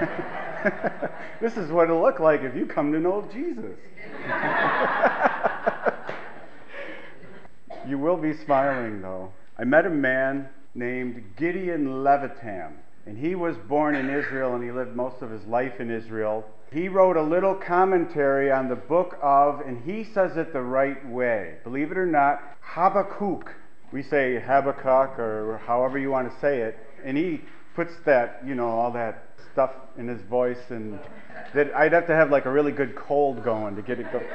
This is what it'll look like if you come to know Jesus. You will be smiling, though. I met a man named Gideon Levitam, and he was born in Israel and he lived most of his life in Israel. He wrote a little commentary on the book of, and he says it the right way, believe it or not, Habakkuk. We say Habakkuk or however you want to say it, and he puts that, all that stuff in his voice, and that I'd have to have like a really good cold going to get it going.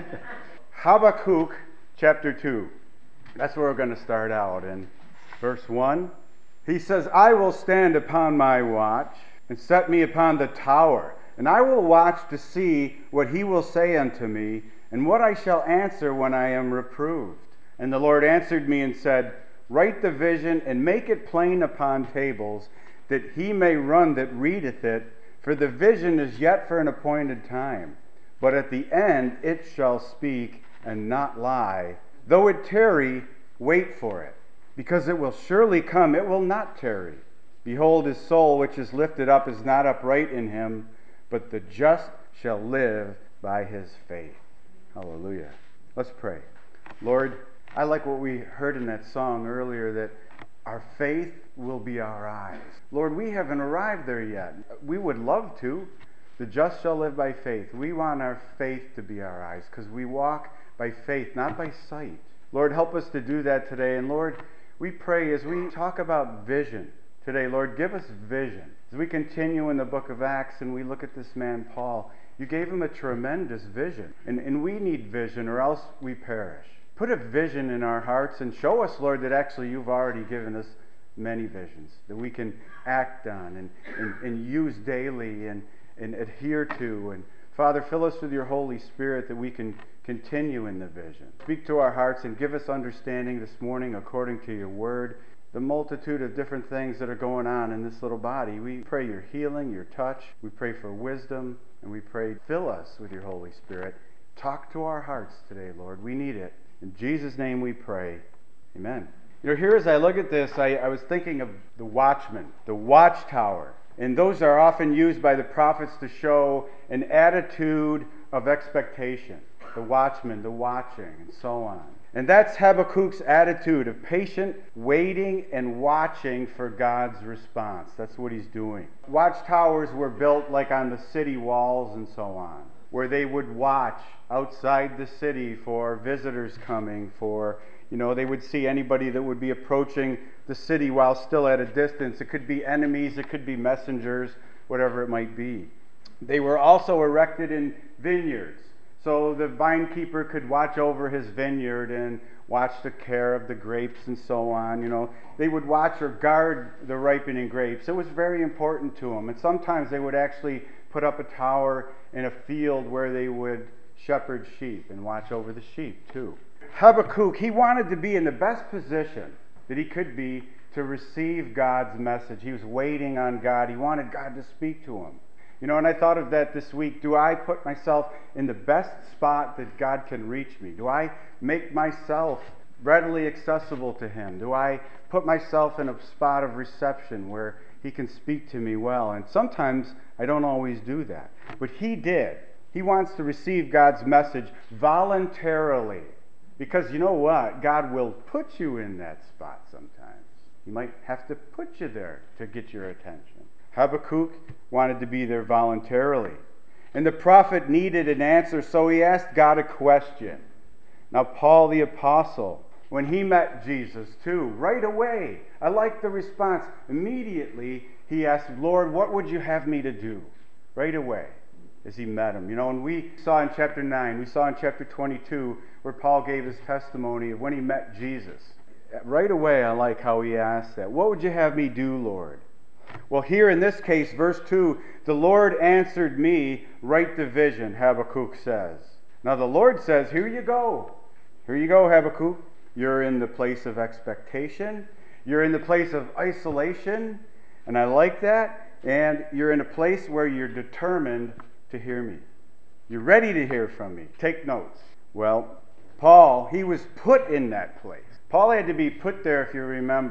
Habakkuk chapter 2. That's where we're going to start out. In verse 1, he says, I will stand upon my watch and set me upon the tower, and I will watch to see what he will say unto me, and what I shall answer when I am reproved. And the Lord answered me and said, write the vision and make it plain upon tables, that he may run that readeth it, for the vision is yet for an appointed time. But at the end it shall speak and not lie. Though it tarry, wait for it, because it will surely come, it will not tarry. Behold, his soul which is lifted up is not upright in him, but the just shall live by his faith. Hallelujah. Let's pray. Lord, I like what we heard in that song earlier, that our faith will be our eyes. Lord, we haven't arrived there yet. We would love to. The just shall live by faith. We want our faith to be our eyes, because we walk by faith, not by sight. Lord, help us to do that today. And Lord, we pray as we talk about vision today, Lord, give us vision. As we continue in the book of Acts and we look at this man, Paul, you gave him a tremendous vision. And we need vision or else we perish. Put a vision in our hearts and show us, Lord, that actually you've already given us many visions that we can act on and use daily and adhere to. And Father, fill us with your Holy Spirit that we can continue in the vision. Speak to our hearts and give us understanding this morning according to your word. The multitude of different things that are going on in this little body. We pray your healing, your touch. We pray for wisdom, and we pray fill us with your Holy Spirit. Talk to our hearts today, Lord. We need it. In Jesus' name we pray. Amen. Here as I look at this, I was thinking of the watchman, the watchtower. And those are often used by the prophets to show an attitude of expectation. The watchman, the watching, and so on. And that's Habakkuk's attitude of patient waiting and watching for God's response. That's what he's doing. Watchtowers were built like on the city walls and so on, where they would watch outside the city for visitors coming, for, they would see anybody that would be approaching the city while still at a distance. It could be enemies, it could be messengers, whatever it might be. They were also erected in vineyards. So the vinekeeper could watch over his vineyard and watch the care of the grapes and so on. They would watch or guard the ripening grapes. It was very important to them. And sometimes they would actually put up a tower in a field where they would shepherd sheep and watch over the sheep too. Habakkuk, he wanted to be in the best position that he could be to receive God's message. He was waiting on God. He wanted God to speak to him. And I thought of that this week. Do I put myself in the best spot that God can reach me? Do I make myself readily accessible to him? Do I put myself in a spot of reception where he can speak to me well? And sometimes I don't always do that. But he did. He wants to receive God's message voluntarily. Because you know what? God will put you in that spot sometimes. He might have to put you there to get your attention. Habakkuk wanted to be there voluntarily. And the prophet needed an answer, so he asked God a question. Now, Paul the apostle, when he met Jesus too, right away, I like the response. Immediately, he asked, Lord, what would you have me to do? Right away, as he met him. And we saw in chapter 9, we saw in chapter 22, where Paul gave his testimony of when he met Jesus. Right away, I like how he asked that. What would you have me do, Lord? Well, here in this case, verse 2, the Lord answered me, write the vision, Habakkuk says. Now the Lord says, here you go. Here you go, Habakkuk. You're in the place of expectation. You're in the place of isolation. And I like that. And you're in a place where you're determined to hear me. You're ready to hear from me. Take notes. Well, Paul, he was put in that place. Paul had to be put there, if you remember.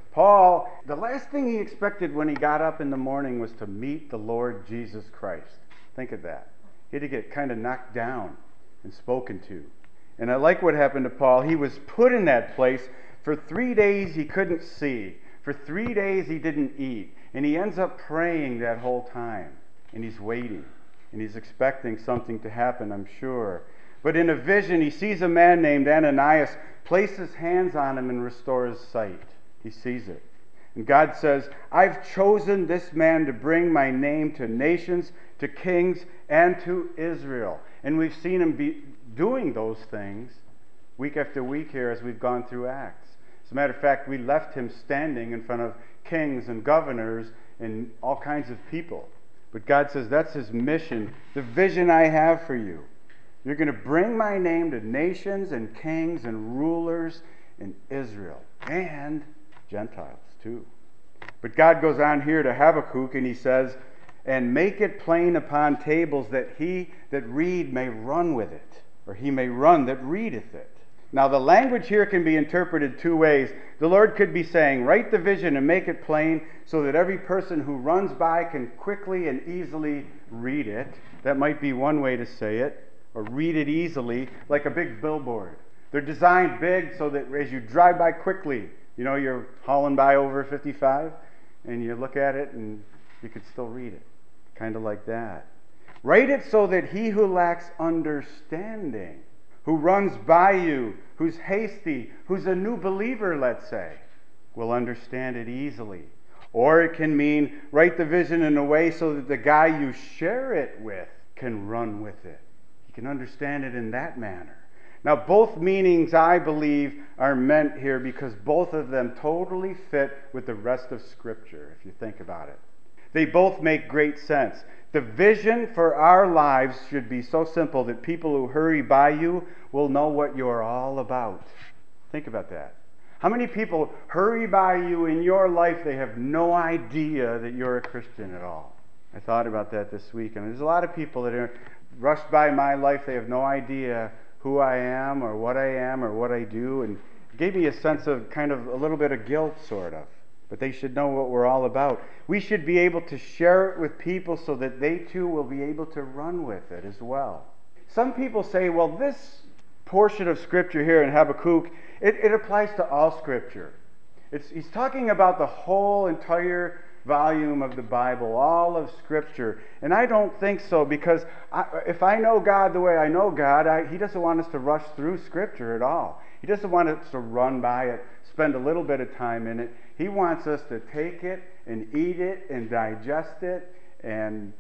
Paul, the last thing he expected when he got up in the morning was to meet the Lord Jesus Christ. Think of that. He had to get kind of knocked down and spoken to. And I like what happened to Paul. He was put in that place. For 3 days he couldn't see. For 3 days he didn't eat. And he ends up praying that whole time. And he's waiting. And he's expecting something to happen, I'm sure. But in a vision, he sees a man named Ananias place his hands on him and restore his sight. He sees it. And God says, I've chosen this man to bring my name to nations, to kings, and to Israel. And we've seen him be doing those things week after week here as we've gone through Acts. As a matter of fact, we left him standing in front of kings and governors and all kinds of people. But God says, that's his mission, the vision I have for you. You're going to bring my name to nations and kings and rulers in Israel and Gentiles too. But God goes on here to Habakkuk and he says, and make it plain upon tables that he that read may run with it, or he may run that readeth it. Now the language here can be interpreted two ways. The Lord could be saying, write the vision and make it plain so that every person who runs by can quickly and easily read it. That might be one way to say it. Or read it easily, like a big billboard. They're designed big so that as you drive by quickly, you know, you're hauling by over 55, and you look at it and you can still read it. Kind of like that. Write it so that he who lacks understanding, who runs by you, who's hasty, who's a new believer, let's say, will understand it easily. Or it can mean write the vision in a way so that the guy you share it with can run with it. He can understand it in that manner. Now, both meanings, I believe, are meant here because both of them totally fit with the rest of Scripture, if you think about it. They both make great sense. The vision for our lives should be so simple that people who hurry by you will know what you're all about. Think about that. How many people hurry by you in your life, they have no idea that you're a Christian at all? I thought about that this week, and there's a lot of people that are rushed by my life. They have no idea who I am or what I do, and it gave me a sense of kind of a little bit of guilt, sort of. But they should know what we're all about. We should be able to share it with people so that they too will be able to run with it as well. Some people say, well, this portion of Scripture here in Habakkuk, it applies to all Scripture. He's talking about the whole entire volume of the Bible, all of Scripture. And I don't think so, because if I know God the way I know God, He doesn't want us to rush through Scripture at all. He doesn't want us to run by it, spend a little bit of time in it. He wants us to take it and eat it and digest it and,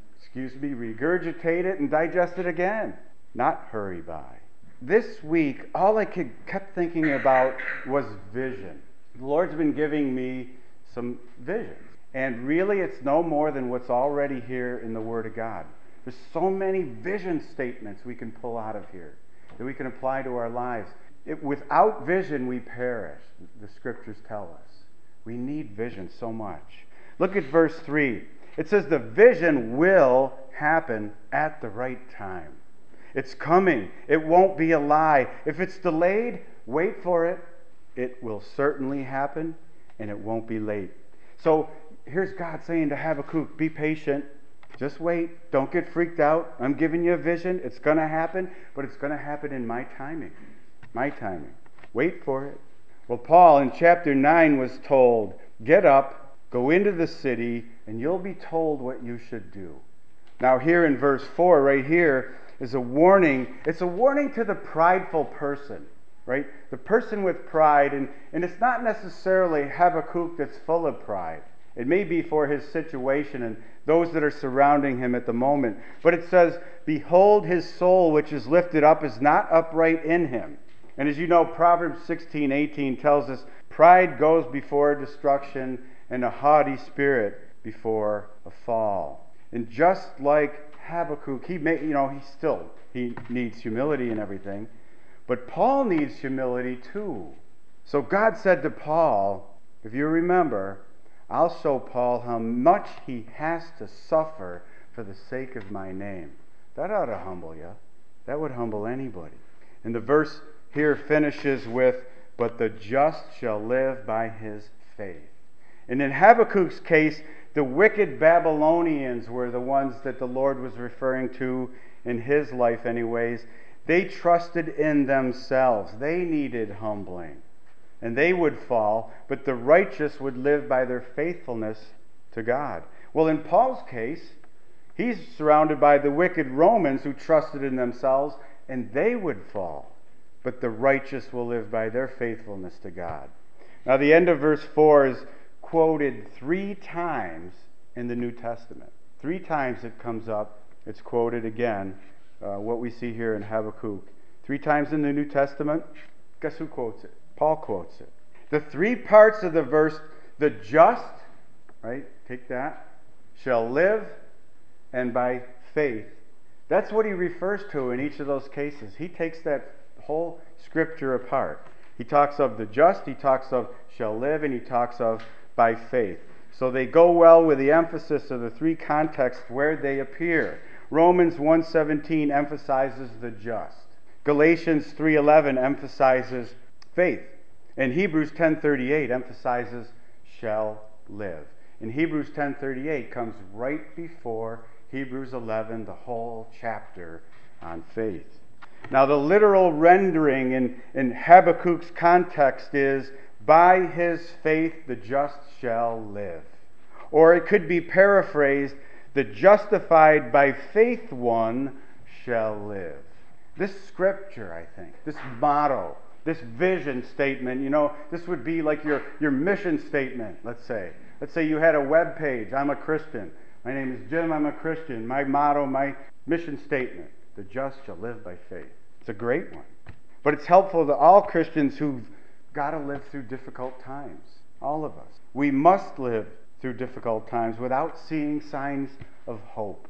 regurgitate it and digest it again, not hurry by. This week, all I kept thinking about was vision. The Lord's been giving me some visions. And really, it's no more than what's already here in the Word of God. There's so many vision statements we can pull out of here that we can apply to our lives. Without vision, we perish, the Scriptures tell us. We need vision so much. Look at verse 3. It says the vision will happen at the right time. It's coming. It won't be a lie. If it's delayed, wait for it. It will certainly happen, and it won't be late. So here's God saying to Habakkuk, be patient. Just wait. Don't get freaked out. I'm giving you a vision. It's going to happen, but it's going to happen in my timing. My timing. Wait for it. Well, Paul in chapter 9 was told, get up, go into the city, and you'll be told what you should do. Now here in verse 4, right here, is a warning. It's a warning to the prideful person, right? The person with pride, and it's not necessarily Habakkuk that's full of pride. It may be for his situation and those that are surrounding him at the moment. But it says, behold, his soul which is lifted up is not upright in him. And as you know, Proverbs 16:18 tells us, pride goes before destruction and a haughty spirit before a fall. And just like Habakkuk, he needs humility and everything. But Paul needs humility too. So God said to Paul, if you remember, I'll show Paul how much he has to suffer for the sake of my name. That ought to humble you. That would humble anybody. And the verse here finishes with, but the just shall live by his faith. And in Habakkuk's case, the wicked Babylonians were the ones that the Lord was referring to in his life anyways. They trusted in themselves. They needed humbling. And they would fall, but the righteous would live by their faithfulness to God. Well, in Paul's case, he's surrounded by the wicked Romans who trusted in themselves, and they would fall. But the righteous will live by their faithfulness to God. Now, the end of verse 4 is quoted 3 times in the New Testament. 3 times it comes up. It's quoted again, what we see here in Habakkuk. 3 times in the New Testament. Guess who quotes it? Paul quotes it. The 3 parts of the verse, the just, right, take that, shall live, and by faith. That's what he refers to in each of those cases. He takes that whole scripture apart. He talks of the just, he talks of shall live, and he talks of by faith. So they go well with the emphasis of the 3 contexts where they appear. Romans 1:17 emphasizes the just. Galatians 3:11 emphasizes faith. And Hebrews 10:38 emphasizes shall live. And Hebrews 10:38 comes right before Hebrews 11, the whole chapter on faith. Now, the literal rendering in Habakkuk's context is, by his faith the just shall live. Or it could be paraphrased, the justified by faith one shall live. This scripture, I think, this motto, this vision statement, this would be like your mission statement, let's say. Let's say you had a web page. I'm a Christian. My name is Jim. I'm a Christian. My motto, my mission statement, the just shall live by faith. It's a great one. But it's helpful to all Christians who've got to live through difficult times. All of us. We must live through difficult times without seeing signs of hope.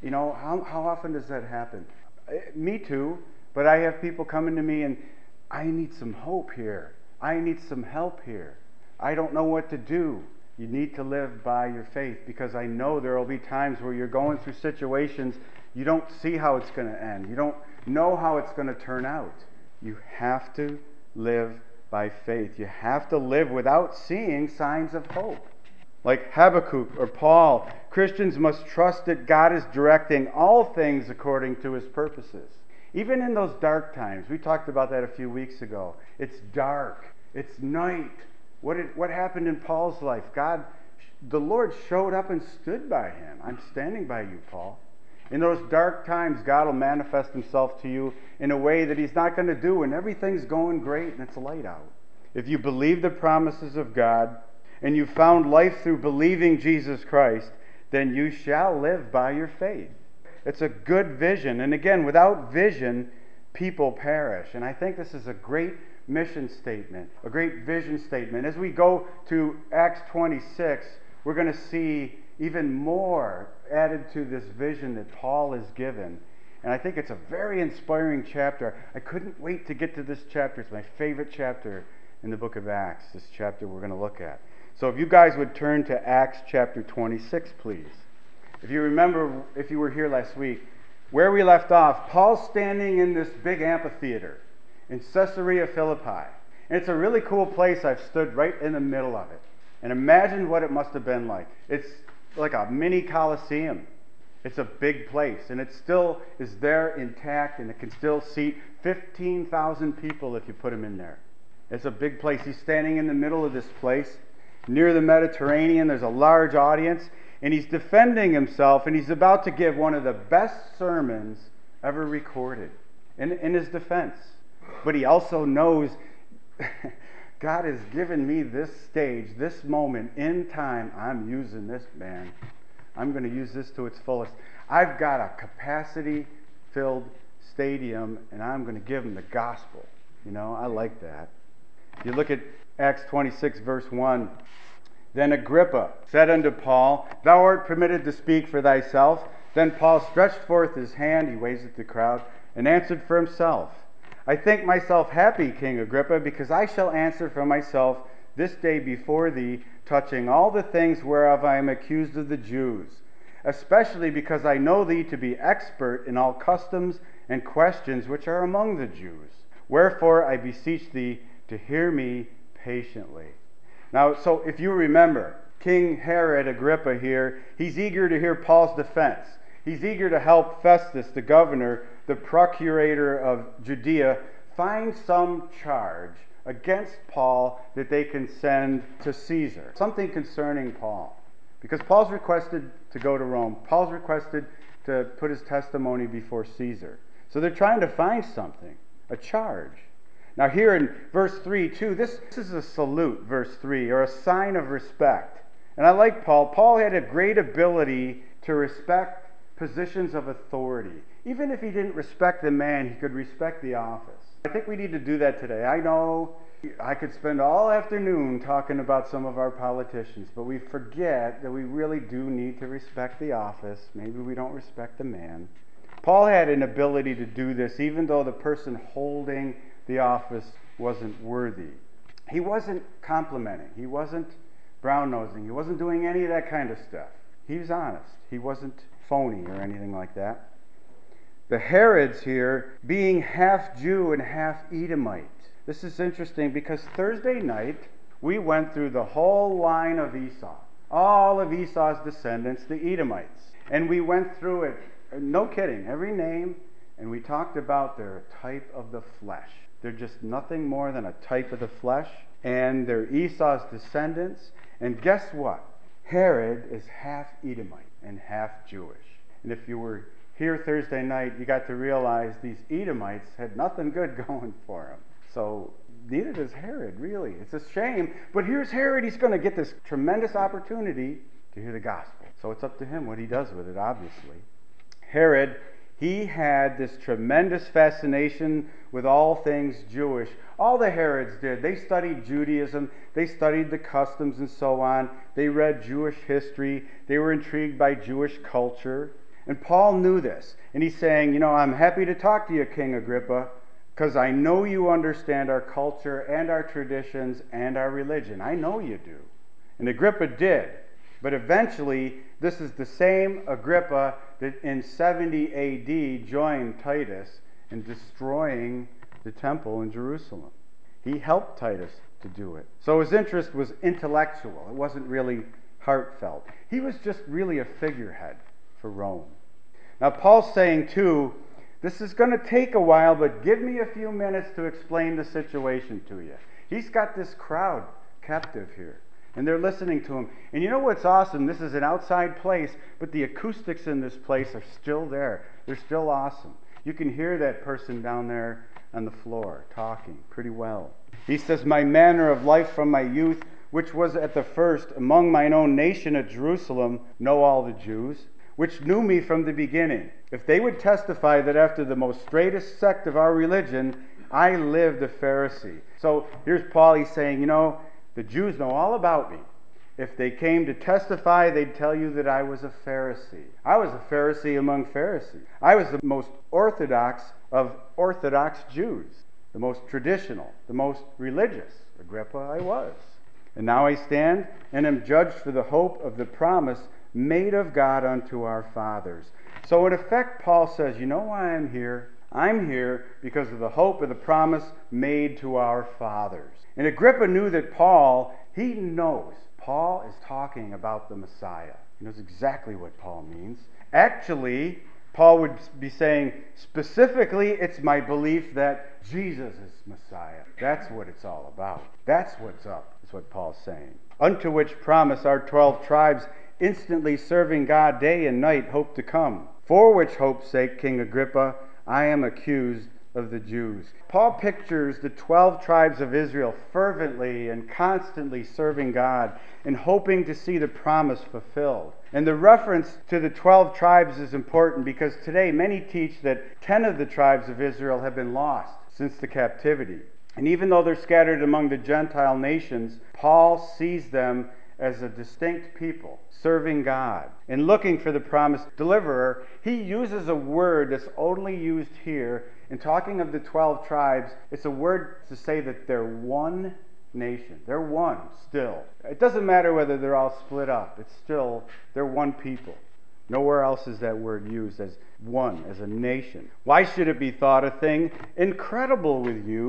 How often does that happen? Me too, but I have people coming to me and I need some hope here. I need some help here. I don't know what to do. You need to live by your faith, because I know there will be times where you're going through situations you don't see how it's going to end. You don't know how it's going to turn out. You have to live by faith. You have to live without seeing signs of hope. Like Habakkuk or Paul, Christians must trust that God is directing all things according to his purposes. Even in those dark times, we talked about that a few weeks ago. It's dark. It's night. What happened in Paul's life? The Lord showed up and stood by him. I'm standing by you, Paul. In those dark times, God will manifest himself to you in a way that he's not going to do when everything's going great and it's light out. If you believe the promises of God and you found life through believing Jesus Christ, then you shall live by your faith. It's a good vision. And again, without vision, people perish. And I think this is a great mission statement, a great vision statement. As we go to Acts 26, we're going to see even more added to this vision that Paul is given. And I think it's a very inspiring chapter. I couldn't wait to get to this chapter. It's my favorite chapter in the book of Acts, this chapter we're going to look at. So if you guys would turn to Acts chapter 26, please. If you remember, if you were here last week, where we left off, Paul's standing in this big amphitheater in Caesarea Philippi. And it's a really cool place. I've stood right in the middle of it. And imagine what it must have been like. It's like a mini Colosseum. It's a big place. And it still is there intact, and it can still seat 15,000 people if you put them in there. It's a big place. He's standing in the middle of this place near the Mediterranean. There's a large audience. And he's defending himself, and he's about to give one of the best sermons ever recorded in his defense. But he also knows God has given me this stage, this moment in time. I'm using this, man. I'm going to use this to its fullest. I've got a capacity-filled stadium, and I'm going to give them the gospel. I like that. If you look at Acts 26, verse 1, then Agrippa said unto Paul, Thou art permitted to speak for thyself. Then Paul stretched forth his hand, he waved at the crowd, and answered for himself. I think myself happy, King Agrippa, because I shall answer for myself this day before thee, touching all the things whereof I am accused of the Jews, especially because I know thee to be expert in all customs and questions which are among the Jews. Wherefore I beseech thee to hear me patiently. Now, so if you remember, King Herod Agrippa here, he's eager to hear Paul's defense. He's eager to help Festus, the governor, the procurator of Judea, find some charge against Paul that they can send to Caesar. Something concerning Paul. Because Paul's requested to go to Rome. Paul's requested to put his testimony before Caesar. So they're trying to find something, a charge. Now here in verse 3 too, this is a salute, verse 3, or a sign of respect. And I like Paul. Paul had a great ability to respect positions of authority. Even if he didn't respect the man, he could respect the office. I think we need to do that today. I know I could spend all afternoon talking about some of our politicians, but we forget that we really do need to respect the office. Maybe we don't respect the man. Paul had an ability to do this even though the person holding the office wasn't worthy. He wasn't complimenting. He wasn't brown-nosing. He wasn't doing any of that kind of stuff. He was honest. He wasn't phony or anything like that. The Herods here being half Jew and half Edomite. This is interesting because Thursday night we went through the whole line of Esau. All of Esau's descendants, the Edomites. And we went through it, no kidding, every name, and we talked about their type of the flesh. They're just nothing more than a type of the flesh, and they're Esau's descendants. And guess what? Herod is half Edomite and half Jewish. And if you were here Thursday night, you got to realize these Edomites had nothing good going for them. So neither does Herod, really. It's a shame. But here's Herod. He's going to get this tremendous opportunity to hear the gospel. So it's up to him what he does with it, obviously. Herod, he had this tremendous fascination with all things Jewish. All the Herods did. They studied Judaism. They studied the customs and so on. They read Jewish history. They were intrigued by Jewish culture. And Paul knew this. And he's saying, I'm happy to talk to you, King Agrippa, because I know you understand our culture and our traditions and our religion. I know you do. And Agrippa did. But eventually, this is the same Agrippa that in 70 AD joined Titus in destroying the temple in Jerusalem. He helped Titus to do it. So his interest was intellectual. It wasn't really heartfelt. He was just really a figurehead for Rome. Now Paul's saying too, this is going to take a while, but give me a few minutes to explain the situation to you. He's got this crowd captive here, and they're listening to him. And you know what's awesome? This is an outside place, but the acoustics in this place are still there. They're still awesome. You can hear that person down there on the floor talking pretty well. He says, my manner of life from my youth, which was at the first among mine own nation at Jerusalem, know all the Jews, which knew me from the beginning. If they would testify that after the most straightest sect of our religion, I lived a Pharisee. So here's Paul, he's saying, the Jews know all about me. If they came to testify, they'd tell you that I was a Pharisee. I was a Pharisee among Pharisees. I was the most orthodox of Orthodox Jews, the most traditional, the most religious. Agrippa, I was. And now I stand and am judged for the hope of the promise made of God unto our fathers. So in effect, Paul says, you know why I'm here? I'm here because of the hope of the promise made to our fathers. And Agrippa knew that Paul, he knows Paul is talking about the Messiah. He knows exactly what Paul means. Actually, Paul would be saying, specifically, it's my belief that Jesus is Messiah. That's what it's all about. That's what's up, is what Paul's saying. Unto which promise our 12 tribes, instantly serving God day and night, hope to come. For which hope's sake, King Agrippa, I am accused of the Jews. Paul pictures the 12 tribes of Israel fervently and constantly serving God and hoping to see the promise fulfilled. And the reference to the 12 tribes is important because today many teach that 10 of the tribes of Israel have been lost since the captivity. And even though they're scattered among the Gentile nations, Paul sees them as a distinct people, serving God and looking for the promised deliverer. He uses a word that's only used here in talking of the 12 tribes. It's a word to say that they're one nation. They're one still. It doesn't matter whether they're all split up. It's still, they're one people. Nowhere else is that word used as one, as a nation. Why should it be thought a thing incredible with you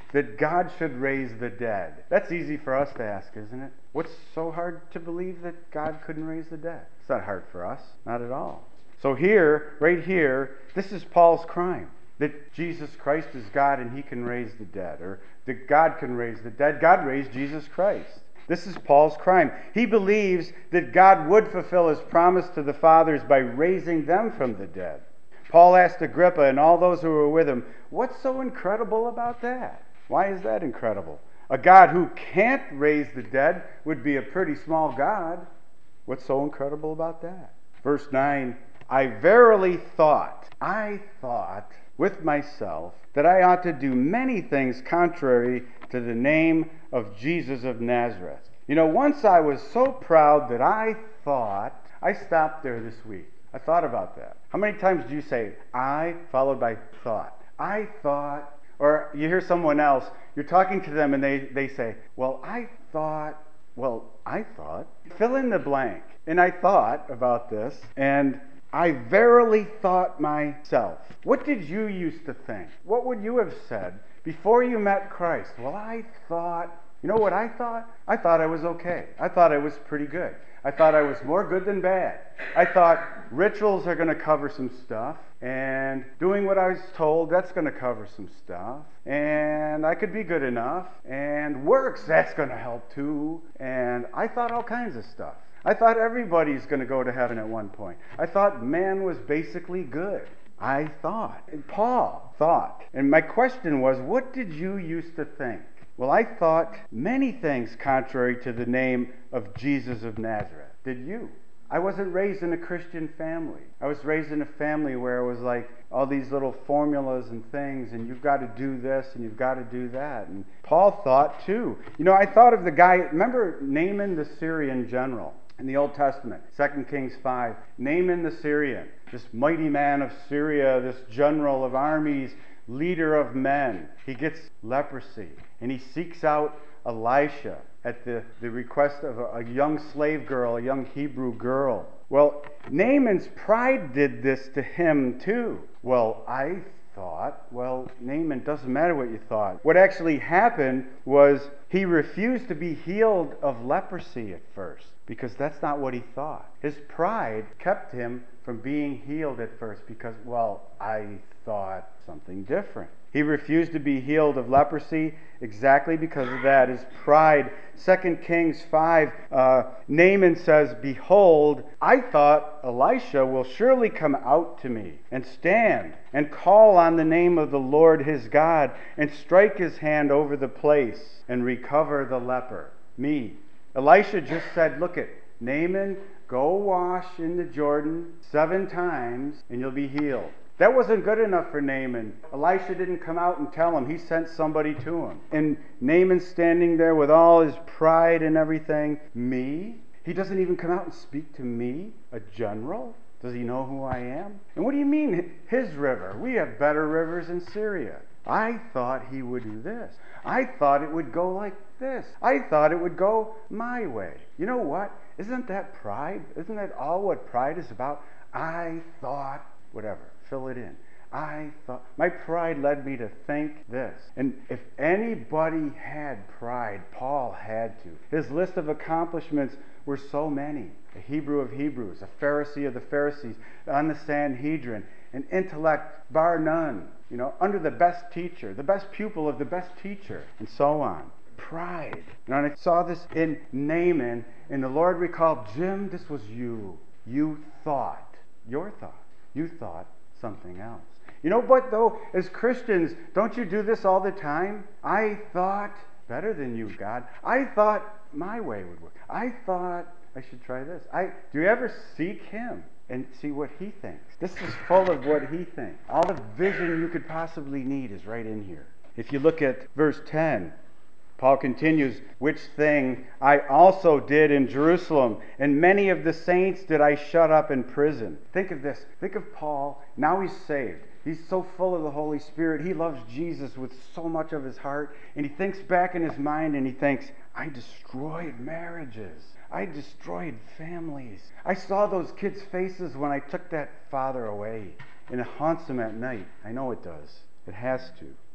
that God should raise the dead? That's easy for us to ask, isn't it? What's so hard to believe that God couldn't raise the dead? It's not hard for us, not at all. So here, right here, this is Paul's crime. That Jesus Christ is God and he can raise the dead. Or that God can raise the dead. God raised Jesus Christ. This is Paul's crime. He believes that God would fulfill his promise to the fathers by raising them from the dead. Paul asked Agrippa and all those who were with him, what's so incredible about that? Why is that incredible? A God who can't raise the dead would be a pretty small God. What's so incredible about that? Verse 9, I thought with myself that I ought to do many things contrary to the name of Jesus of Nazareth. You know, once I was so proud that I stopped there this week. I thought about that. How many times do you say, I, followed by thought? I thought, or you hear someone else, you're talking to them and they say, well, I thought. Fill in the blank. And I thought about this, and I verily thought myself. What did you used to think? What would you have said before you met Christ? Well, I thought, you know what I thought? I thought I was okay. I thought I was pretty good. I thought I was more good than bad. I thought rituals are going to cover some stuff, and doing what I was told, that's going to cover some stuff, and I could be good enough, and works, that's going to help too, and I thought all kinds of stuff. I thought everybody's going to go to heaven at one point. I thought man was basically good. I thought. And Paul thought. And my question was, what did you used to think? Well, I thought many things contrary to the name of Jesus of Nazareth. Did you? I wasn't raised in a Christian family. I was raised in a family where it was like all these little formulas and things, and you've got to do this and you've got to do that. And Paul thought too. You know, I thought of the guy, remember Naaman the Syrian general in the Old Testament, 2 Kings 5. Naaman the Syrian, this mighty man of Syria, this general of armies, leader of men. He gets leprosy, and he seeks out Elisha at the request of a young slave girl, a young Hebrew girl. Well, Naaman's pride did this to him too. Well, I thought, well, Naaman, doesn't matter what you thought. What actually happened was he refused to be healed of leprosy at first, because that's not what he thought. His pride kept him from being healed at first because, well, I thought something different. He refused to be healed of leprosy exactly because of that, his pride. 2 Kings 5, Naaman says, behold, I thought Elisha will surely come out to me and stand and call on the name of the Lord his God and strike his hand over the place and recover the leper. Me. Elisha just said, look it, Naaman, go wash in the Jordan 7 times and you'll be healed. That wasn't good enough for Naaman. Elisha didn't come out and tell him. He sent somebody to him. And Naaman's standing there with all his pride and everything. Me? He doesn't even come out and speak to me, a general? Does he know who I am? And what do you mean, his river? We have better rivers in Syria. I thought he would do this. I thought it would go like this. I thought it would go my way. You know what? Isn't that pride? Isn't that all what pride is about? I thought, whatever. Fill it in. I thought, my pride led me to think this. And if anybody had pride, Paul had to. His list of accomplishments were so many. A Hebrew of Hebrews, a Pharisee of the Pharisees, on the Sanhedrin, an intellect bar none, you know, under the best teacher, the best pupil of the best teacher, and so on. Pride. And I saw this in Naaman, and the Lord recalled, Jim, this was you. You thought, your thought. You thought something else. You know what, though? As Christians, don't you do this all the time? I thought better than you, God. I thought my way would work. I thought I should try this. Do you ever seek him and see what he thinks? This is full of what he thinks. All the vision you could possibly need is right in here. If you look at verse 10, Paul continues, which thing I also did in Jerusalem, and many of the saints did I shut up in prison. Think of this. Think of Paul. Now he's saved. He's so full of the Holy Spirit. He loves Jesus with so much of his heart. And he thinks back in his mind and he thinks, I destroyed marriages. I destroyed families. I saw those kids' faces when I took that father away. And it haunts them at night. I know it does. It has to.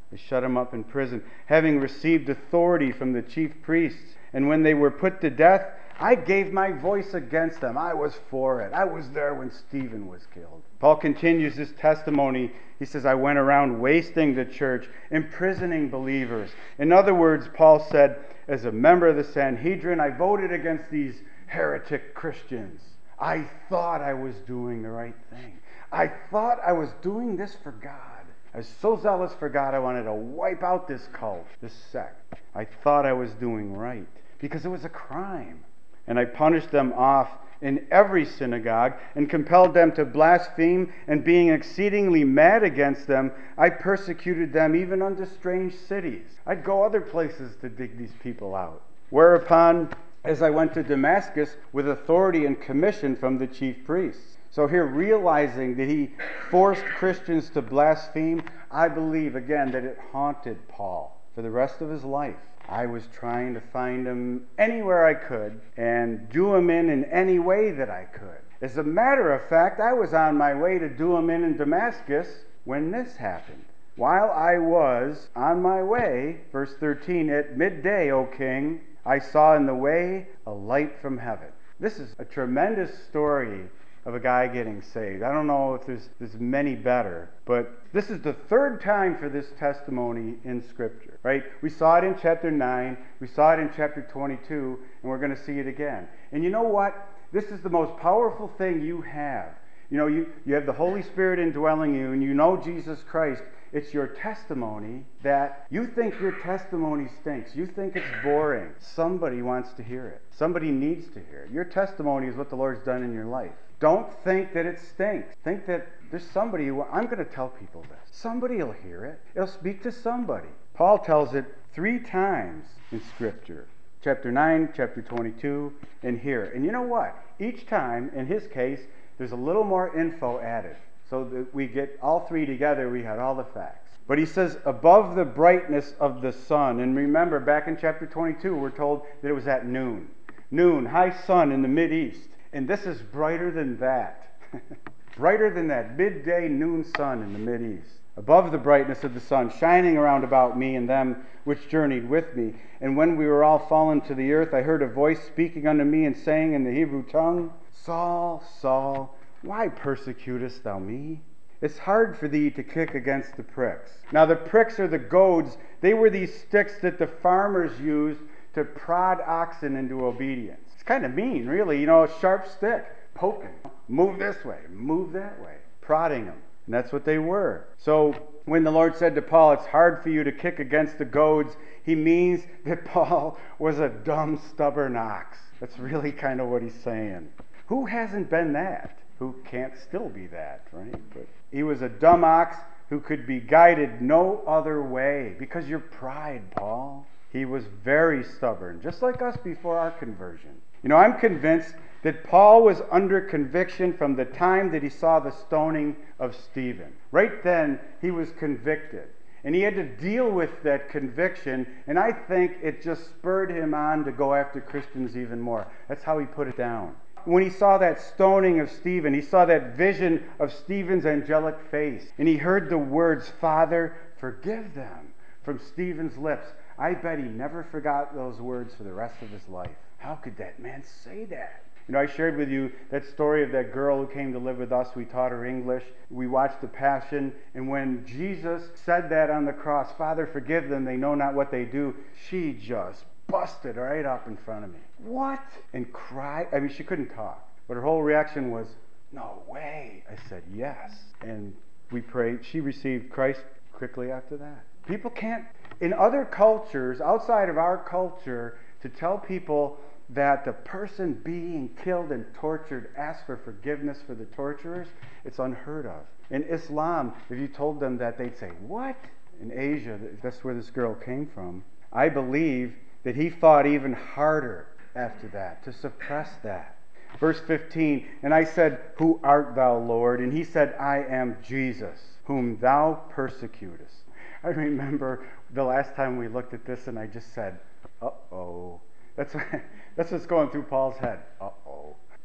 They shut him up in prison, having received authority from the chief priests. And when they were put to death, I gave my voice against them. I was for it. I was there when Stephen was killed. Paul continues this testimony. He says, I went around wasting the church, imprisoning believers. In other words, Paul said, as a member of the Sanhedrin, I voted against these heretic Christians. I thought I was doing the right thing. I thought I was doing this for God. I was so zealous for God, I wanted to wipe out this cult, this sect. I thought I was doing right because it was a crime. And I punished them off in every synagogue and compelled them to blaspheme, and being exceedingly mad against them, I persecuted them even unto strange cities. I'd go other places to dig these people out. Whereupon, as I went to Damascus with authority and commission from the chief priests. So here, realizing that he forced Christians to blaspheme, I believe, again, that it haunted Paul for the rest of his life. I was trying to find him anywhere I could and do him in any way that I could. As a matter of fact, I was on my way to do him in Damascus when this happened. While I was on my way, verse 13, at midday, O king, I saw in the way a light from heaven. This is a tremendous story of a guy getting saved. I don't know if there's many better, but this is the third time for this testimony in Scripture, right? We saw it in chapter 9, we saw it in chapter 22, and we're going to see it again. And you know what? This is the most powerful thing you have. You know, you have the Holy Spirit indwelling you, and you know Jesus Christ. It's your testimony that you think your testimony stinks. You think it's boring. Somebody wants to hear it. Somebody needs to hear it. Your testimony is what the Lord's done in your life. Don't think that it stinks. Think that there's somebody who, I'm going to tell people this. Somebody will hear it. It'll speak to somebody. Paul tells it 3 times in Scripture. Chapter 9, chapter 22, and here. And you know what? Each time, in his case, there's a little more info added. So that we get all 3 together, we had all the facts. But he says, above the brightness of the sun. And remember, back in chapter 22, we're told that it was at noon. Noon, high sun in the Mideast. And this is brighter than that. Brighter than that midday noon sun in the Mideast. Above the brightness of the sun, shining around about me and them which journeyed with me. And when we were all fallen to the earth, I heard a voice speaking unto me and saying in the Hebrew tongue, Saul, Saul, why persecutest thou me? It's hard for thee to kick against the pricks. Now the pricks are the goads. They were these sticks that the farmers used to prod oxen into obedience. It's kind of mean, really. You know, a sharp stick, poking. Move this way, move that way, prodding them. And that's what they were. So when the Lord said to Paul, it's hard for you to kick against the goads, he means that Paul was a dumb, stubborn ox. That's really kind of what he's saying. Who hasn't been that? Who can't still be that, right? But he was a dumb ox who could be guided no other way because your pride, Paul. He was very stubborn, just like us before our conversion. You know, I'm convinced that Paul was under conviction from the time that he saw the stoning of Stephen. Right then, he was convicted. And he had to deal with that conviction, and I think it just spurred him on to go after Christians even more. That's how he put it down. When he saw that stoning of Stephen, he saw that vision of Stephen's angelic face, and he heard the words, Father, forgive them, from Stephen's lips. I bet he never forgot those words for the rest of his life. How could that man say that? You know, I shared with you that story of that girl who came to live with us. We taught her English. We watched The Passion. And when Jesus said that on the cross, Father, forgive them, they know not what they do, she just busted right up in front of me. What? And cried. I mean, she couldn't talk. But her whole reaction was, no way. I said, yes. And we prayed. She received Christ quickly after that. People can't, in other cultures, outside of our culture, to tell people that the person being killed and tortured asks for forgiveness for the torturers, it's unheard of. In Islam, if you told them that, they'd say, what? In Asia, that's where this girl came from. I believe that he fought even harder after that to suppress that. Verse 15, and I said, who art thou, Lord? And he said, I am Jesus, whom thou persecutest. I remember the last time we looked at this and I just said, uh-oh. That's what's going through Paul's head. Uh-oh.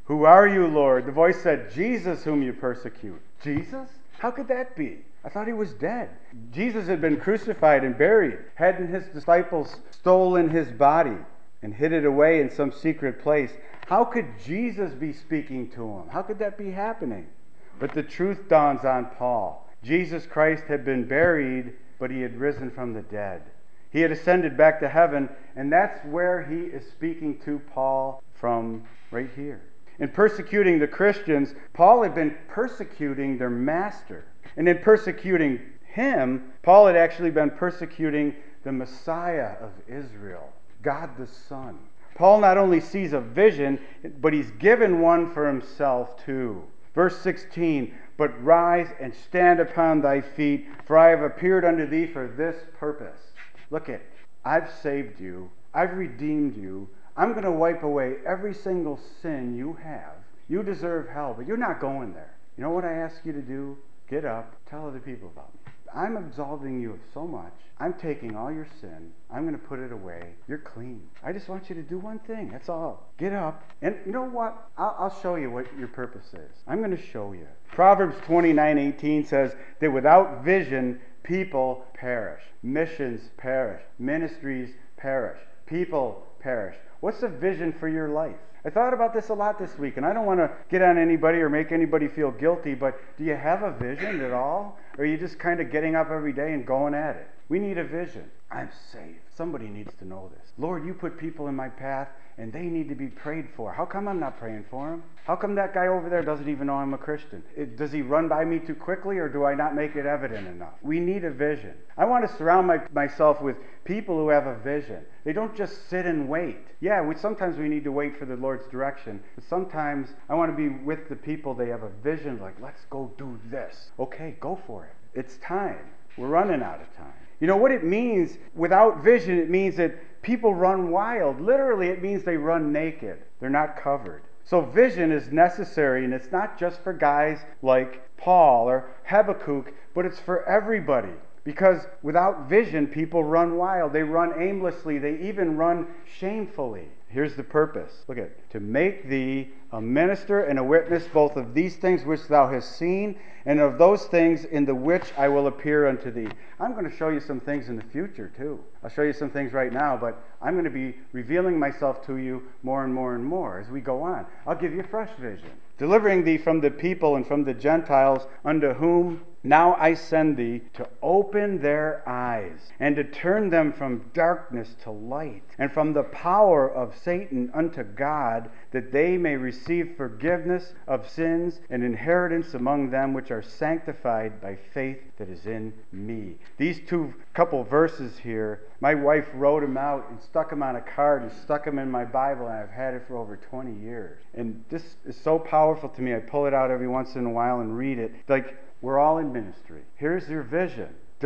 Who are you, Lord? The voice said, Jesus, whom you persecute. Jesus? How could that be? I thought he was dead. Jesus had been crucified and buried. Hadn't his disciples stolen his body and hid it away in some secret place? How could Jesus be speaking to him? How could that be happening? But the truth dawns on Paul. Jesus Christ had been buried, but he had risen from the dead. He had ascended back to heaven, and that's where he is speaking to Paul from right here. In persecuting the Christians, Paul had been persecuting their master. And in persecuting him, Paul had actually been persecuting the Messiah of Israel, God the Son. Paul not only sees a vision, but he's given one for himself too. Verse 16, but rise and stand upon thy feet, for I have appeared unto thee for this purpose. Look it, I've saved you, I've redeemed you, I'm going to wipe away every single sin you have. You deserve hell, but you're not going there. You know what I ask you to do? Get up, tell other people about me. I'm absolving you of so much. I'm taking all your sin. I'm going to put it away. You're clean. I just want you to do one thing. That's all. Get up. And you know what? I'll show you what your purpose is. I'm going to show you. Proverbs 29:18 says that without vision, people perish. Missions perish. Ministries perish. People perish. What's the vision for your life? I thought about this a lot this week, and I don't want to get on anybody or make anybody feel guilty, but do you have a vision at all? Or are you just kind of getting up every day and going at it? We need a vision. I'm saved. Somebody needs to know this. Lord, you put people in my path, and they need to be prayed for. How come I'm not praying for them? How come that guy over there doesn't even know I'm a Christian? Does he run by me too quickly, or do I not make it evident enough? We need a vision. I want to surround myself with people who have a vision. They don't just sit and wait. Yeah, sometimes we need to wait for the Lord's direction, but sometimes I want to be with the people. They have a vision, like, let's go do this. Okay, go for it. It's time. We're running out of time. You know what it means? Without vision, it means that people run wild. Literally, it means they run naked. They're not covered. So vision is necessary, and it's not just for guys like Paul or Habakkuk, but it's for everybody. Because without vision, people run wild. They run aimlessly. They even run shamefully. Here's the purpose. Look at it. To make thee a minister and a witness both of these things which thou hast seen, and of those things in the which I will appear unto thee. I'm going to show you some things in the future too. I'll show you some things right now, but I'm going to be revealing myself to you more and more and more as we go on. I'll give you fresh vision. Delivering thee from the people and from the Gentiles, unto whom now I send thee, to open their eyes, and to turn them from darkness to light, and from the power of Satan unto God, that they may receive forgiveness of sins and inheritance among them which are sanctified by faith that is in me. These couple verses here, my wife wrote them out and stuck them on a card and stuck them in my Bible, and I've had it for over 20 years. And this is so powerful to me. I pull it out every once in a while and read it. Like, we're all in ministry. Here's your vision.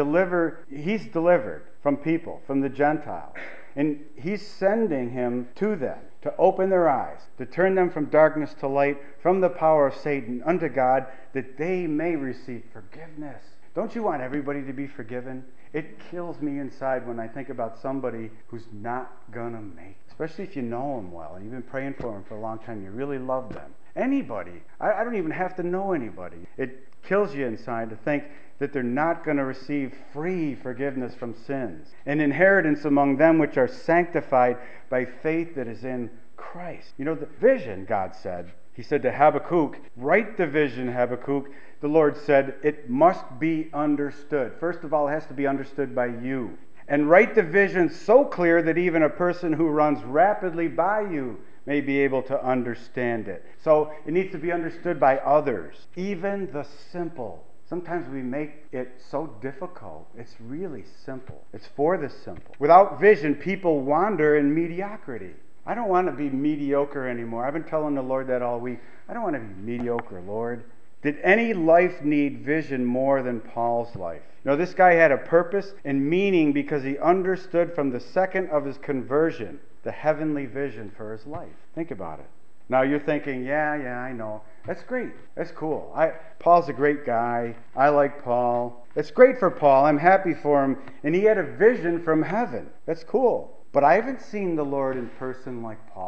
He's delivered from people, from the Gentiles. And he's sending him to them to open their eyes, to turn them from darkness to light, from the power of Satan unto God, that they may receive forgiveness. Don't you want everybody to be forgiven? It kills me inside when I think about somebody who's not going to make it. Especially if you know them well and you've been praying for them for a long time. You really love them. Anybody. I don't even have to know anybody. It kills you inside to think that they're not going to receive free forgiveness from sins, an inheritance among them which are sanctified by faith that is in Christ. You know, the vision, God said, he said to Habakkuk, write the vision, Habakkuk. The Lord said, it must be understood. First of all, it has to be understood by you. And write the vision so clear that even a person who runs rapidly by you may be able to understand it. So it needs to be understood by others, even the simple. Sometimes we make it so difficult. It's really simple. It's for the simple. Without vision, people wander in mediocrity. I don't want to be mediocre anymore. I've been telling the Lord that all week. I don't want to be mediocre, Lord. Did any life need vision more than Paul's life? No, this guy had a purpose and meaning because he understood from the second of his conversion the heavenly vision for his life. Think about it. Now you're thinking, yeah, I know. That's great. That's cool. Paul's a great guy. I like Paul. It's great for Paul. I'm happy for him. And he had a vision from heaven. That's cool. But I haven't seen the Lord in person like Paul.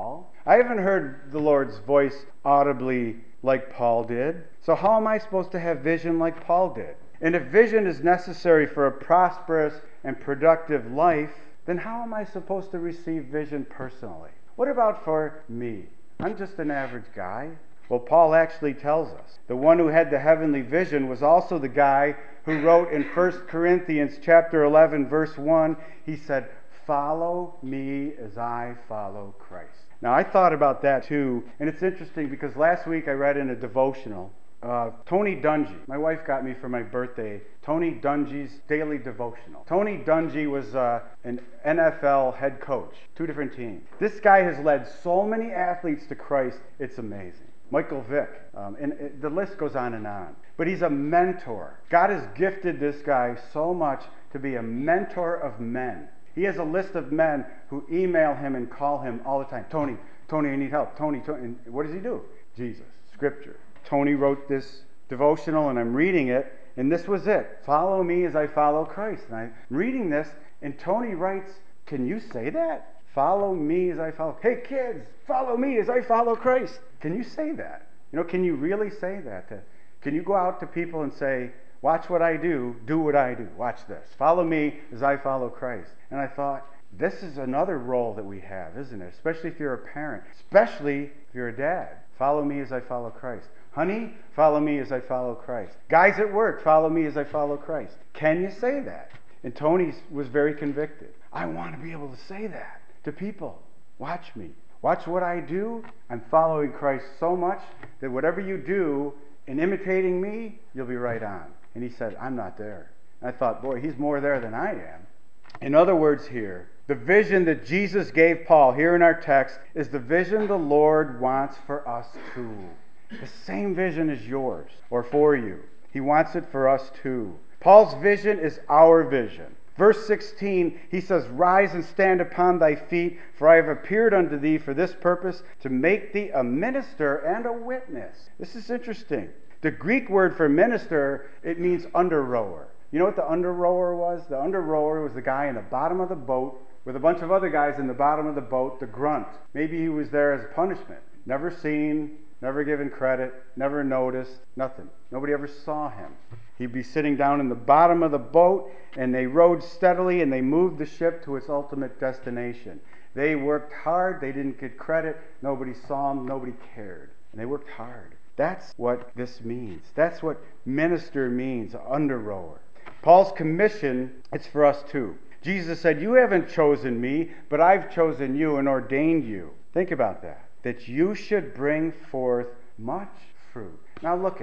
I haven't heard the Lord's voice audibly like Paul did. So how am I supposed to have vision like Paul did? And if vision is necessary for a prosperous and productive life, then how am I supposed to receive vision personally? What about for me? I'm just an average guy. Well, Paul actually tells us the one who had the heavenly vision was also the guy who wrote in 1 Corinthians chapter 11, verse 1, he said, "Follow me as I follow Christ." Now, I thought about that too, and it's interesting because last week I read in a devotional, Tony Dungy. My wife got me for my birthday Tony Dungy's daily devotional. Tony Dungy was an NFL head coach, 2 different teams. This guy has led so many athletes to Christ, it's amazing. Michael Vick, and the list goes on and on. But he's a mentor. God has gifted this guy so much to be a mentor of men. He has a list of men who email him and call him all the time. Tony, I need help. Tony. And what does he do? Jesus, Scripture. Tony wrote this devotional, and I'm reading it, and this was it. Follow me as I follow Christ. And I'm reading this, and Tony writes, can you say that? Follow me as I follow. Hey kids, follow me as I follow Christ. Can you say that? Can you really say that? Can you go out to people and say, watch what I do what I do. Watch this. Follow me as I follow Christ. And I thought, this is another role that we have, isn't it? Especially if you're a parent, especially if you're a dad. Follow me as I follow Christ. Honey, follow me as I follow Christ. Guys at work, follow me as I follow Christ. Can you say that? And Tony was very convicted. I want to be able to say that to people. Watch me. Watch what I do. I'm following Christ so much that whatever you do in imitating me, you'll be right on. And he said, I'm not there. And I thought, boy, he's more there than I am. In other words here, the vision that Jesus gave Paul here in our text is the vision the Lord wants for us too. The same vision as yours or for you. He wants it for us too. Paul's vision is our vision. Verse 16, he says, rise and stand upon thy feet, for I have appeared unto thee for this purpose, to make thee a minister and a witness. This is interesting. The Greek word for minister, it means under rower. You know what the under rower was? The under rower was the guy in the bottom of the boat with a bunch of other guys in the bottom of the boat, the grunt. Maybe he was there as a punishment. Never seen, never given credit, never noticed, nothing. Nobody ever saw him. He'd be sitting down in the bottom of the boat, and they rowed steadily, and they moved the ship to its ultimate destination. They worked hard. They didn't get credit. Nobody saw them. Nobody cared. And they worked hard. That's what this means. That's what minister means, under rower. Paul's commission, it's for us too. Jesus said, you haven't chosen me, but I've chosen you and ordained you. Think about that. That you should bring forth much fruit. Now look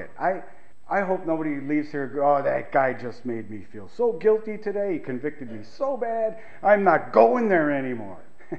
I hope nobody leaves here and goes, oh, that guy just made me feel so guilty today. He convicted me so bad. I'm not going there anymore.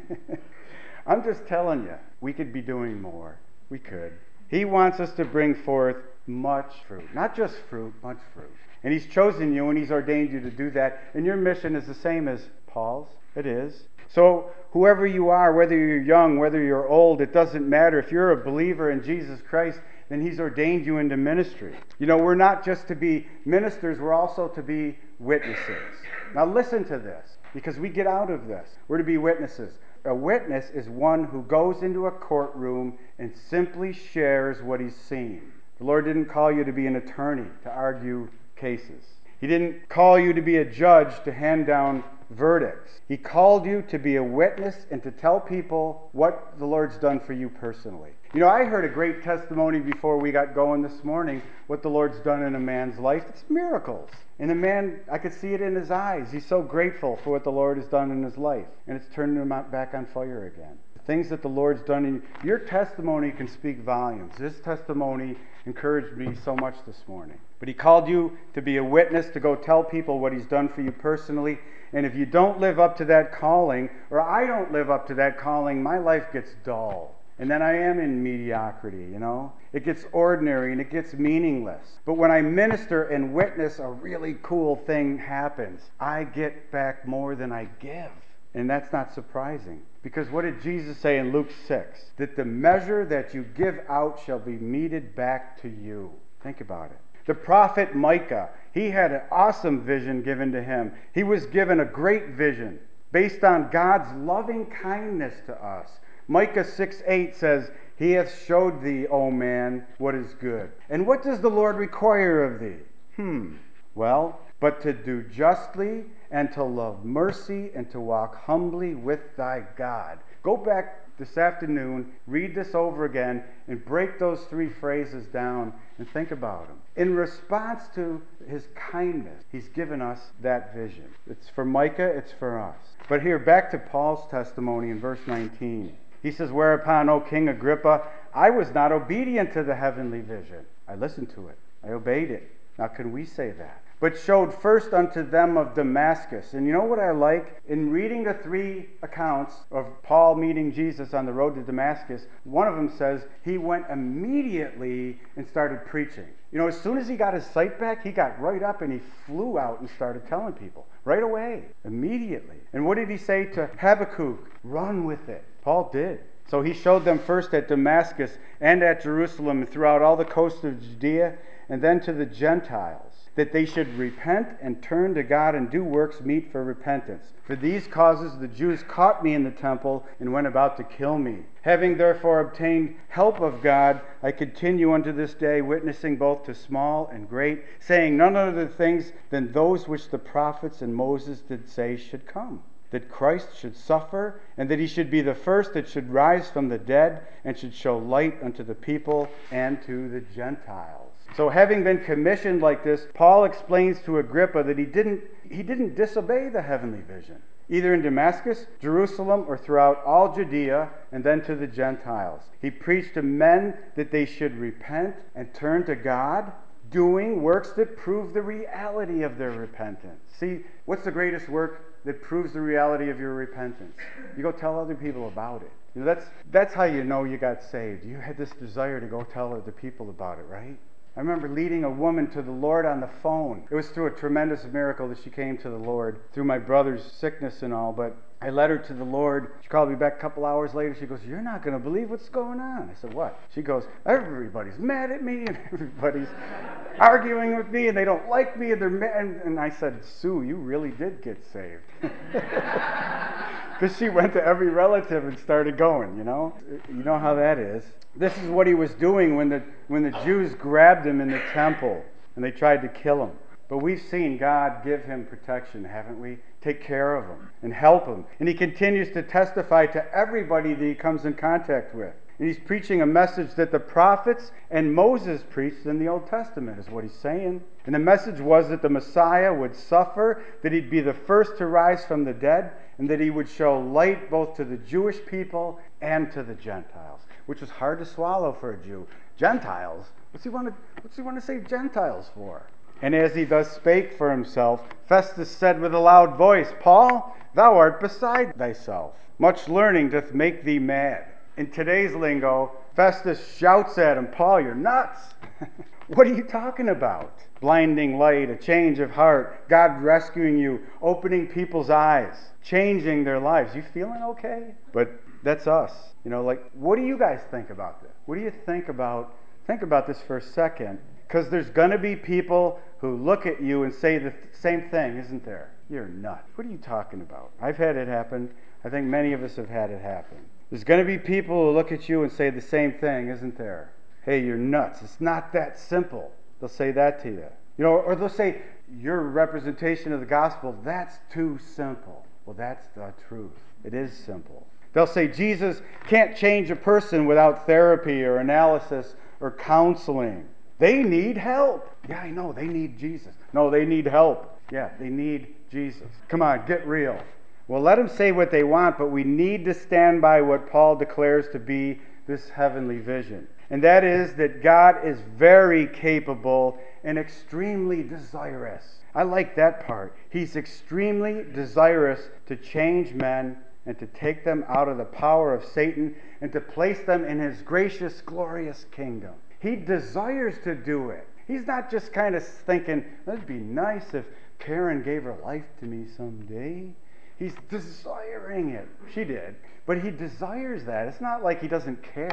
I'm just telling you, we could be doing more. We could. He wants us to bring forth much fruit. Not just fruit, much fruit. And he's chosen you and he's ordained you to do that. And your mission is the same as Paul's. It is. So whoever you are, whether you're young, whether you're old, it doesn't matter. If you're a believer in Jesus Christ, then he's ordained you into ministry. We're not just to be ministers, we're also to be witnesses. Now listen to this, because we get out of this. We're to be witnesses. A witness is one who goes into a courtroom and simply shares what he's seen. The Lord didn't call you to be an attorney, to argue cases. He didn't call you to be a judge, to hand down verdicts. He called you to be a witness and to tell people what the Lord's done for you personally. I heard a great testimony before we got going this morning, what the Lord's done in a man's life. It's miracles. And the man, I could see it in his eyes. He's so grateful for what the Lord has done in his life. And it's turned him back on fire again. The things that the Lord's done in you. Your testimony can speak volumes. This testimony encouraged me so much this morning. But he called you to be a witness, to go tell people what he's done for you personally. And if you don't live up to that calling, or I don't live up to that calling, my life gets dull. And then I am in mediocrity, It gets ordinary and it gets meaningless. But when I minister and witness, a really cool thing happens. I get back more than I give. And that's not surprising. Because what did Jesus say in Luke 6? That the measure that you give out shall be meted back to you. Think about it. The prophet Micah, he had an awesome vision given to him. He was given a great vision based on God's loving kindness to us. Micah 6:8 says, He hath showed thee, O man, what is good. And what does the Lord require of thee? Well, but to do justly and to love mercy and to walk humbly with thy God. Go back this afternoon, read this over again, and break those three phrases down and think about them. In response to his kindness, he's given us that vision. It's for Micah, it's for us. But here, back to Paul's testimony in verse 19. He says, Whereupon, O King Agrippa, I was not obedient to the heavenly vision. I listened to it. I obeyed it. Now, can we say that? But showed first unto them of Damascus. And you know what I like? In reading the three accounts of Paul meeting Jesus on the road to Damascus, one of them says he went immediately and started preaching. You know, as soon as he got his sight back, he got right up and he flew out and started telling people. Right away. Immediately. And what did he say to Habakkuk? Run with it. Paul did. So he showed them first at Damascus and at Jerusalem and throughout all the coast of Judea, and then to the Gentiles, that they should repent and turn to God and do works meet for repentance. For these causes the Jews caught me in the temple and went about to kill me. Having therefore obtained help of God, I continue unto this day, witnessing both to small and great, saying none other things than those which the prophets and Moses did say should come. That Christ should suffer, and that he should be the first that should rise from the dead, and should show light unto the people and to the Gentiles. So having been commissioned like this, Paul explains to Agrippa that he didn't disobey the heavenly vision, either in Damascus, Jerusalem, or throughout all Judea, and then to the Gentiles. He preached to men that they should repent and turn to God, doing works that prove the reality of their repentance. See, what's the greatest work that proves the reality of your repentance? You go tell other people about it. You know, that's how you know you got saved. You had this desire to go tell other people about it, right? I remember leading a woman to the Lord on the phone. It was through a tremendous miracle that she came to the Lord, through my brother's sickness and all, but I led her to the Lord. She called me back a couple hours later. She goes, You're not going to believe what's going on. I said, What? She goes, Everybody's mad at me, and everybody's arguing with me, and they don't like me, and they're mad. And I said, Sue, you really did get saved. Because she went to every relative and started going, you know? You know how that is. This is what he was doing when the Jews grabbed him in the temple and they tried to kill him. But we've seen God give him protection, haven't we? Take care of him and help him. And he continues to testify to everybody that he comes in contact with. And he's preaching a message that the prophets and Moses preached in the Old Testament, is what he's saying. And the message was that the Messiah would suffer, that he'd be the first to rise from the dead, and that he would show light both to the Jewish people and to the Gentiles, which was hard to swallow for a Jew. Gentiles? What's he want to say Gentiles for? And as he thus spake for himself, Festus said with a loud voice, Paul, thou art beside thyself. Much learning doth make thee mad. In today's lingo, Festus shouts at him, Paul, you're nuts. What are you talking about? Blinding light, a change of heart, God rescuing you, opening people's eyes, changing their lives. You feeling okay? But that's us. You know, like, what do you guys think about this? What do you think about this for a second? Because there's going to be people who look at you and say the same thing, isn't there? You're nuts. What are you talking about? I've had it happen. I think many of us have had it happen. There's going to be people who look at you and say the same thing, isn't there? Hey, you're nuts. It's not that simple. They'll say that to you. You know, or they'll say, your representation of the gospel, that's too simple. Well, that's the truth. It is simple. They'll say Jesus can't change a person without therapy or analysis or counseling. They need help. Yeah, I know. They need Jesus. No, they need help. Yeah, they need Jesus. Come on, get real. Well, let them say what they want, but we need to stand by what Paul declares to be this heavenly vision. And that is that God is very capable and extremely desirous. I like that part. He's extremely desirous to change men and to take them out of the power of Satan and to place them in his gracious, glorious kingdom. He desires to do it. He's not just kind of thinking, it'd be nice if Karen gave her life to me someday. He's desiring it. She did. But he desires that. It's not like he doesn't care.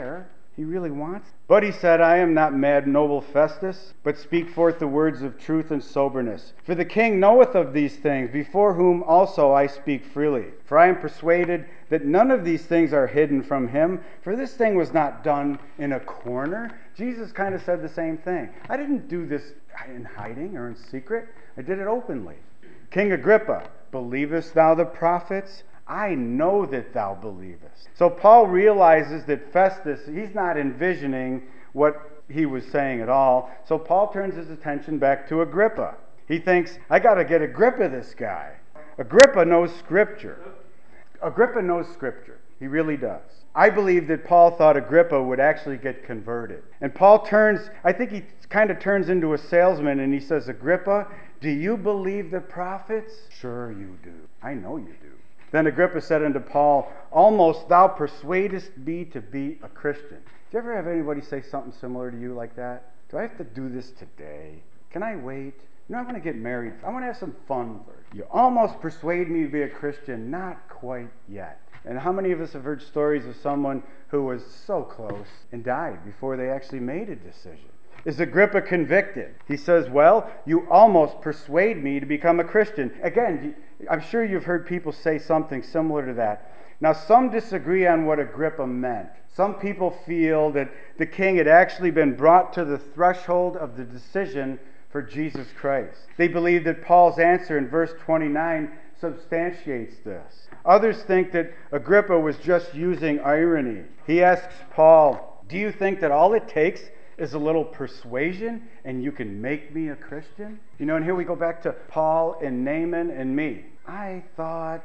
He really wants it. But he said, I am not mad, noble Festus, but speak forth the words of truth and soberness. For the king knoweth of these things, before whom also I speak freely. For I am persuaded that none of these things are hidden from him, for this thing was not done in a corner. Jesus kind of said the same thing. I didn't do this in hiding or in secret. I did it openly. King Agrippa, believest thou the prophets? I know that thou believest. So Paul realizes that Festus, he's not envisioning what he was saying at all. So Paul turns his attention back to Agrippa. He thinks, I got to get a grip of this guy. Agrippa knows Scripture. Agrippa knows Scripture. He really does. I believe that Paul thought Agrippa would actually get converted. And Paul I think he kind of turns into a salesman and he says, Agrippa, do you believe the prophets? Sure you do. I know you do. Then Agrippa said unto Paul, almost thou persuadest me to be a Christian. Do you ever have anybody say something similar to you like that? Do I have to do this today? Can I wait? You know, I want to get married. I want to have some fun first. You almost persuade me to be a Christian. Not quite yet. And how many of us have heard stories of someone who was so close and died before they actually made a decision? Is Agrippa convicted? He says, well, you almost persuade me to become a Christian. Again, I'm sure you've heard people say something similar to that. Now, some disagree on what Agrippa meant. Some people feel that the king had actually been brought to the threshold of the decision for Jesus Christ. They believe that Paul's answer in verse 29 substantiates this. Others think that Agrippa was just using irony. He asks Paul, do you think that all it takes is a little persuasion and you can make me a Christian? You know, and here we go back to Paul and Naaman and me. I thought,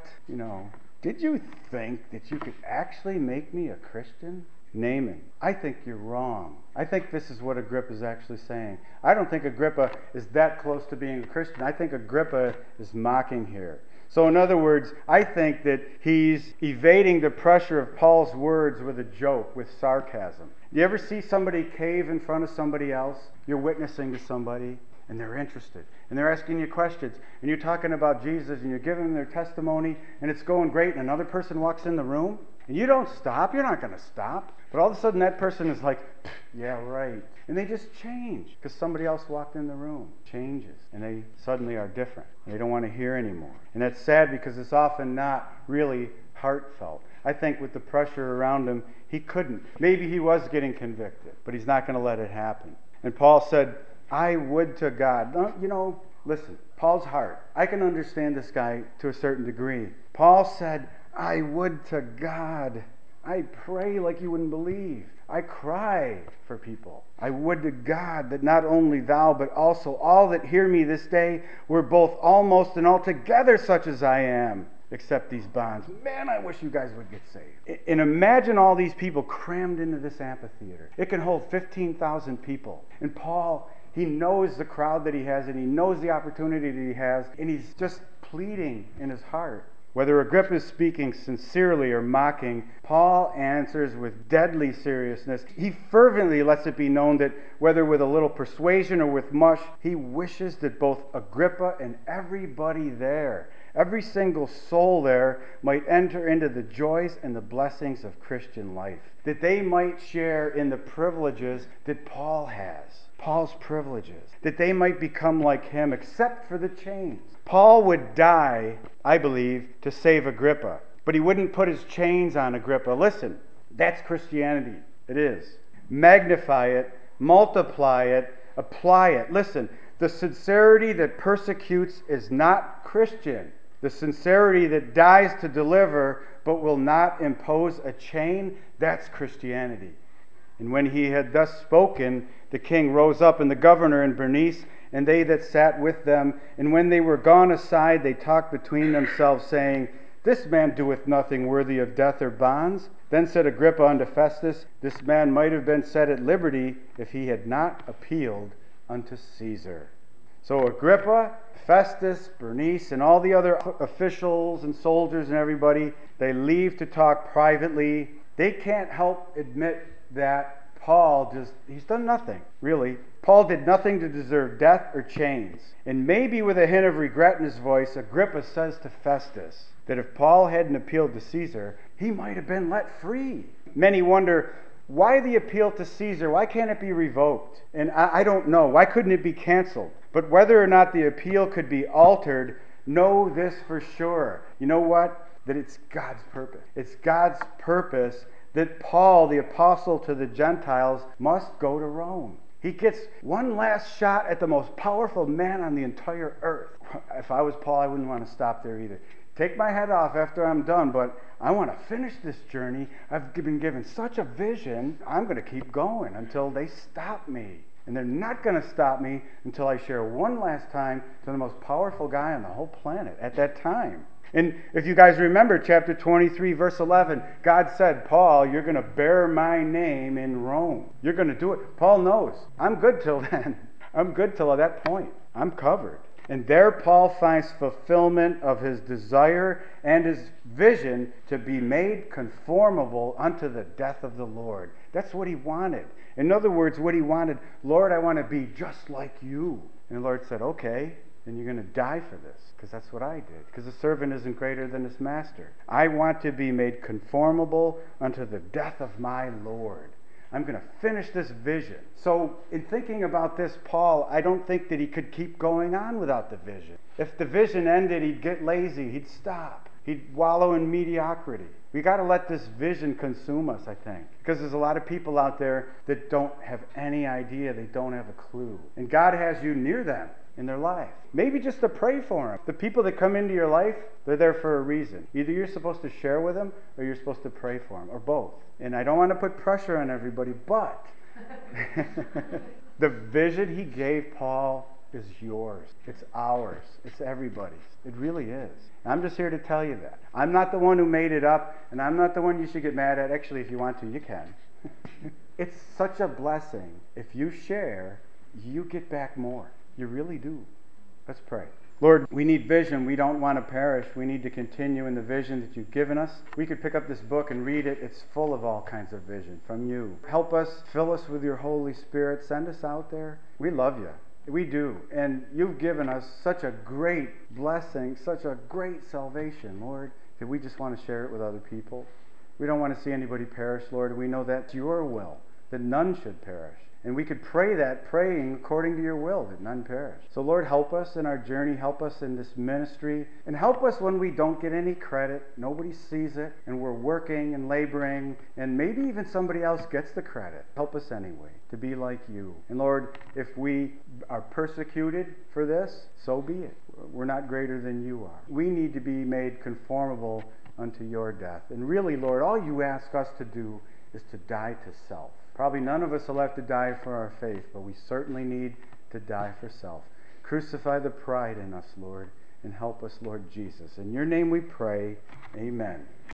did you think that you could actually make me a Christian? Naaman, I think you're wrong. I think this is what Agrippa is actually saying. I don't think Agrippa is that close to being a Christian. I think Agrippa is mocking here. So in other words, I think that he's evading the pressure of Paul's words with a joke, with sarcasm. You ever see somebody cave in front of somebody else? You're witnessing to somebody, and they're interested, and they're asking you questions, and you're talking about Jesus, and you're giving them their testimony, and it's going great, and another person walks in the room, and you don't stop. You're not going to stop. But all of a sudden, that person is like, yeah, right. And they just change because somebody else walked in the room. Changes. And they suddenly are different. And they don't want to hear anymore. And that's sad because it's often not really heartfelt. I think with the pressure around him, he couldn't. Maybe he was getting convicted, but he's not going to let it happen. And Paul said, I would to God. Listen, Paul's heart. I can understand this guy to a certain degree. Paul said, I would to God. I pray like you wouldn't believe. I cry for people. I would to God that not only thou, but also all that hear me this day were both almost and altogether such as I am, except these bonds. Man, I wish you guys would get saved. And imagine all these people crammed into this amphitheater. It can hold 15,000 people. And Paul, he knows the crowd that he has, and he knows the opportunity that he has, and he's just pleading in his heart. Whether Agrippa is speaking sincerely or mocking, Paul answers with deadly seriousness. He fervently lets it be known that whether with a little persuasion or with much, he wishes that both Agrippa and everybody there, every single soul there, might enter into the joys and the blessings of Christian life. That they might share in the privileges that Paul has. Paul's privileges. That they might become like him, except for the chains. Paul would die, I believe, to save Agrippa. But he wouldn't put his chains on Agrippa. Listen, that's Christianity. It is. Magnify it, multiply it, apply it. Listen, the sincerity that persecutes is not Christian. The sincerity that dies to deliver but will not impose a chain, that's Christianity. And when he had thus spoken, the king rose up, and the governor and Bernice, and they that sat with them. And when they were gone aside, they talked between themselves, saying, This man doeth nothing worthy of death or bonds. Then said Agrippa unto Festus, This man might have been set at liberty if he had not appealed unto Caesar. So Agrippa, Festus, Bernice, and all the other officials and soldiers and everybody, they leave to talk privately. They can't help admit that he's done nothing, really. Paul did nothing to deserve death or chains. And maybe with a hint of regret in his voice, Agrippa says to Festus that if Paul hadn't appealed to Caesar, he might have been let free. Many wonder Why the appeal to Caesar? Why can't it be revoked? And I don't know. Why couldn't it be canceled? But whether or not the appeal could be altered, know this for sure. You know what? That it's God's purpose. It's God's purpose that Paul, the apostle to the Gentiles, must go to Rome. He gets one last shot at the most powerful man on the entire earth. If I was Paul, I wouldn't want to stop there either. Take my head off after I'm done, but I want to finish this journey. I've been given such a vision. I'm going to keep going until they stop me. And they're not going to stop me until I share one last time to the most powerful guy on the whole planet at that time. And if you guys remember chapter 23, verse 11, God said, Paul, you're going to bear my name in Rome. You're going to do it. Paul knows. I'm good till then. I'm good till that point. I'm covered. And there Paul finds fulfillment of his desire and his vision to be made conformable unto the death of the Lord. That's what he wanted. In other words, what he wanted, Lord, I want to be just like you. And the Lord said, okay, then you're going to die for this, because that's what I did. Because the servant isn't greater than his master. I want to be made conformable unto the death of my Lord. I'm going to finish this vision. So in thinking about this, Paul, I don't think that he could keep going on without the vision. If the vision ended, he'd get lazy. He'd stop. He'd wallow in mediocrity. We got to let this vision consume us, I think. Because there's a lot of people out there that don't have any idea. They don't have a clue. And God has you near them in their life. Maybe just to pray for them. The people that come into your life, they're there for a reason. Either you're supposed to share with them or you're supposed to pray for them, or both. And I don't want to put pressure on everybody, but the vision he gave Paul is yours. It's ours. It's everybody's. It really is. I'm just here to tell you that. I'm not the one who made it up, and I'm not the one you should get mad at. Actually, if you want to, you can. It's such a blessing. If you share, you get back more. You really do. Let's pray. Lord, we need vision. We don't want to perish. We need to continue in the vision that you've given us. We could pick up this book and read it. It's full of all kinds of vision from you. Help us, fill us with your Holy Spirit. Send us out there. We love you. We do. And you've given us such a great blessing, such a great salvation, Lord, that we just want to share it with other people. We don't want to see anybody perish, Lord. We know that's your will, that none should perish. And we could pray that, praying according to your will, that none perish. So Lord, help us in our journey. Help us in this ministry. And help us when we don't get any credit. Nobody sees it. And we're working and laboring. And maybe even somebody else gets the credit. Help us anyway to be like you. And Lord, if we are persecuted for this, so be it. We're not greater than you are. We need to be made conformable unto your death. And really, Lord, all you ask us to do is to die to self. Probably none of us will have to die for our faith, but we certainly need to die for self. Crucify the pride in us, Lord, and help us, Lord Jesus. In your name we pray, amen.